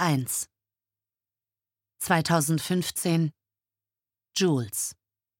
1 2015 Jules.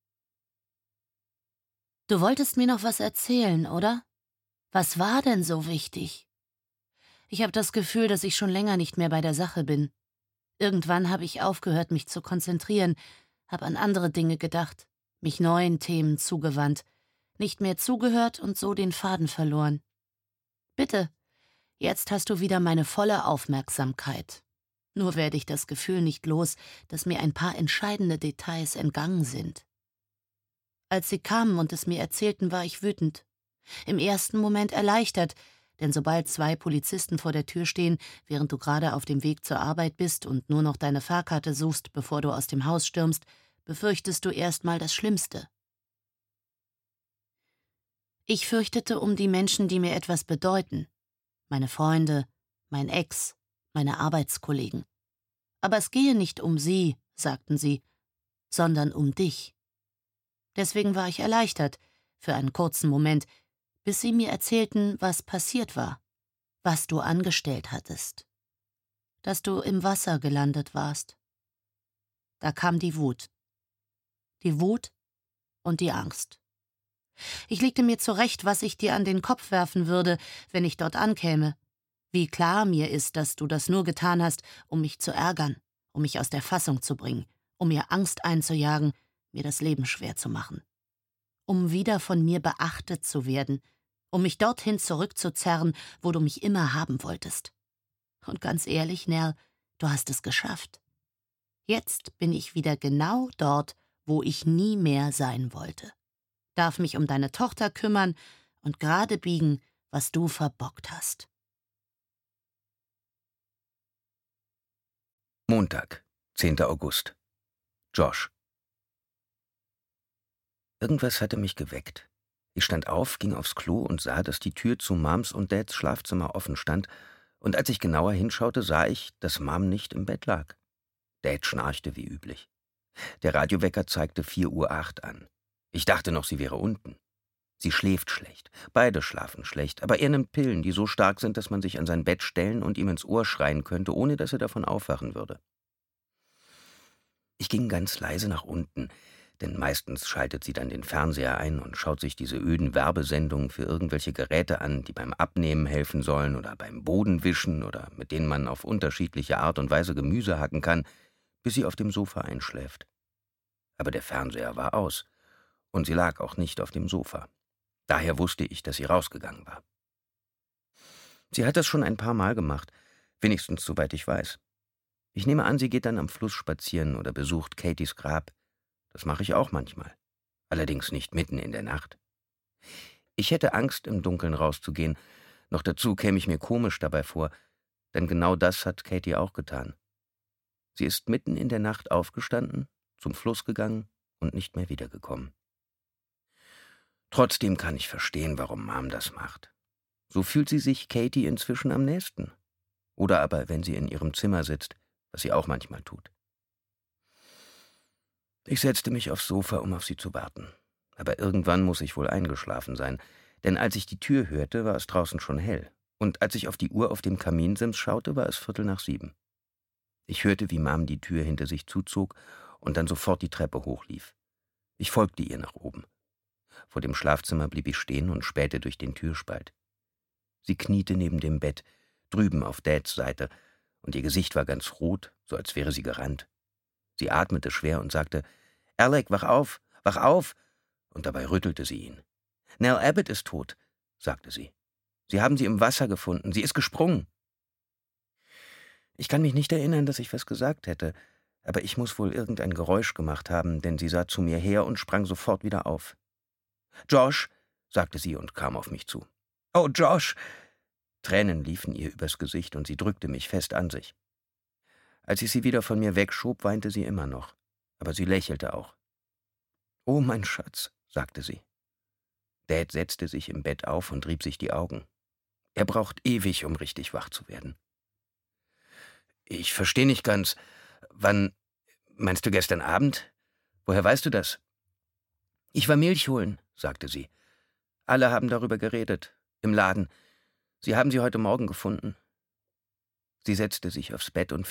Du wolltest mir noch was erzählen, oder? Was war denn so wichtig? Ich habe das Gefühl, dass ich schon länger nicht mehr bei der Sache bin. Irgendwann habe ich aufgehört, mich zu konzentrieren, habe an andere Dinge gedacht, mich neuen Themen zugewandt, nicht mehr zugehört und so den Faden verloren. Bitte, jetzt hast du wieder meine volle Aufmerksamkeit. Nur werde ich das Gefühl nicht los, dass mir ein paar entscheidende Details entgangen sind. Als sie kamen und es mir erzählten, war ich wütend. Im ersten Moment erleichtert, denn sobald 2 Polizisten vor der Tür stehen, während du gerade auf dem Weg zur Arbeit bist und nur noch deine Fahrkarte suchst, bevor du aus dem Haus stürmst, befürchtest du erstmal das Schlimmste. Ich fürchtete um die Menschen, die mir etwas bedeuten. Meine Freunde, mein Ex, meine Arbeitskollegen. Aber es gehe nicht um sie, sagten sie, sondern um dich. Deswegen war ich erleichtert, für einen kurzen Moment, bis sie mir erzählten, was passiert war, was du angestellt hattest, dass du im Wasser gelandet warst. Da kam die Wut und die Angst. Ich legte mir zurecht, was ich dir an den Kopf werfen würde, wenn ich dort ankäme. Wie klar mir ist, dass du das nur getan hast, um mich zu ärgern, um mich aus der Fassung zu bringen, um mir Angst einzujagen, mir das Leben schwer zu machen. Um wieder von mir beachtet zu werden, um mich dorthin zurückzuzerren, wo du mich immer haben wolltest. Und ganz ehrlich, Nell, du hast es geschafft. Jetzt bin ich wieder genau dort, wo ich nie mehr sein wollte. Darf mich um deine Tochter kümmern und gerade biegen, was du verbockt hast. Montag, 10. August. Josh. Irgendwas hatte mich geweckt. Ich stand auf, ging aufs Klo und sah, dass die Tür zu Moms und Dads Schlafzimmer offen stand, und als ich genauer hinschaute, sah ich, dass Mom nicht im Bett lag. Dad schnarchte wie üblich. Der Radiowecker zeigte 4:08 Uhr an. Ich dachte noch, sie wäre unten. Sie schläft schlecht. Beide schlafen schlecht, aber er nimmt Pillen, die so stark sind, dass man sich an sein Bett stellen und ihm ins Ohr schreien könnte, ohne dass er davon aufwachen würde. Ich ging ganz leise nach unten, denn meistens schaltet sie dann den Fernseher ein und schaut sich diese öden Werbesendungen für irgendwelche Geräte an, die beim Abnehmen helfen sollen oder beim Bodenwischen oder mit denen man auf unterschiedliche Art und Weise Gemüse hacken kann, bis sie auf dem Sofa einschläft. Aber der Fernseher war aus und sie lag auch nicht auf dem Sofa. Daher wusste ich, dass sie rausgegangen war. Sie hat das schon ein paar Mal gemacht, wenigstens soweit ich weiß. Ich nehme an, sie geht dann am Fluss spazieren oder besucht Katys Grab. Das mache ich auch manchmal. Allerdings nicht mitten in der Nacht. Ich hätte Angst, im Dunkeln rauszugehen. Noch dazu käme ich mir komisch dabei vor, denn genau das hat Katy auch getan. Sie ist mitten in der Nacht aufgestanden, zum Fluss gegangen und nicht mehr wiedergekommen. Trotzdem kann ich verstehen, warum Mom das macht. So fühlt sie sich Katy inzwischen am nächsten. Oder aber, wenn sie in ihrem Zimmer sitzt, was sie auch manchmal tut. Ich setzte mich aufs Sofa, um auf sie zu warten. Aber irgendwann muss ich wohl eingeschlafen sein, denn als ich die Tür hörte, war es draußen schon hell. Und als ich auf die Uhr auf dem Kaminsims schaute, war es 6:15. Ich hörte, wie Mom die Tür hinter sich zuzog und dann sofort die Treppe hochlief. Ich folgte ihr nach oben. Vor dem Schlafzimmer blieb ich stehen und spähte durch den Türspalt. Sie kniete neben dem Bett, drüben auf Dads Seite, und ihr Gesicht war ganz rot, so als wäre sie gerannt. Sie atmete schwer und sagte, »Alec, wach auf, wach auf!« Und dabei rüttelte sie ihn. »Nell Abbott ist tot«, sagte sie. »Sie haben sie im Wasser gefunden, sie ist gesprungen.« Ich kann mich nicht erinnern, dass ich was gesagt hätte, aber ich muss wohl irgendein Geräusch gemacht haben, denn sie sah zu mir her und sprang sofort wieder auf. »Josh«, sagte sie und kam auf mich zu. »Oh, Josh!« Tränen liefen ihr übers Gesicht und sie drückte mich fest an sich. Als ich sie wieder von mir wegschob, weinte sie immer noch, aber sie lächelte auch. »Oh, mein Schatz«, sagte sie. Dad setzte sich im Bett auf und rieb sich die Augen. Er braucht ewig, um richtig wach zu werden. »Ich verstehe nicht ganz. Wann, meinst du gestern Abend? Woher weißt du das?« »Ich war Milch holen«, sagte sie. »Alle haben darüber geredet. Im Laden. Sie haben sie heute Morgen gefunden.« Sie setzte sich aufs Bett und